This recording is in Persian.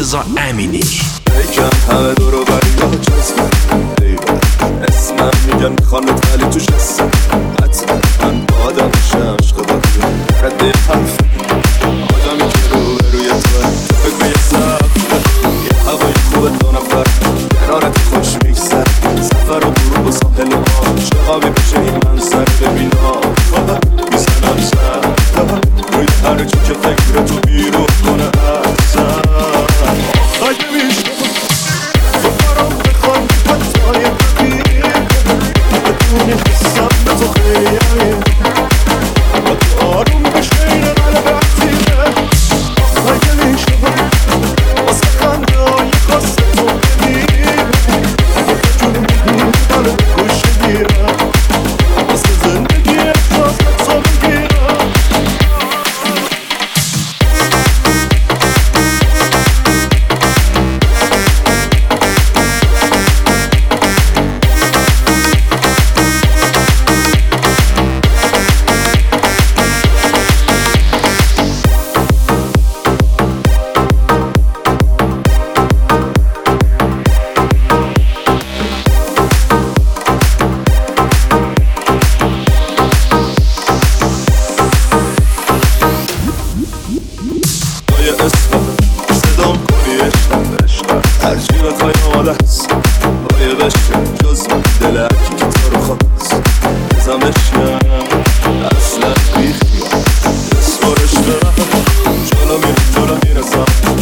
مرتضی امینی. یکم همه دورو بریا جزمه ایوه اسمم میگن میخوانت ولی توش هستم حتما من با آدم میشم عشق باقیه رده حرف آدمی که روی توه فکر یه سفره یه هوای خوبه دو نفر کنارت خوش میگذر سفر و برو و ساحل عاشقابی بشه این منظر ببینا میزنم سر روی هر چی که فکر تو بیرون کنه احسن خواهی میشه تو برام بخوان حتای ببین بدونی حسم به تو خیلی اما تو آروم بشه این قلب عطیه خواهی میشه واسه خنده های خاص تو ببین جون میدونی قلب گوشه گیرم واسه زندگی احساس تو بگیرم صدام کنی عشقم هرچی بخوای آماده هست باید بشه جز من دل هرکی که تو رو خواست بزم بشم اصلا بیخیال اسمارش برم جلو میرسم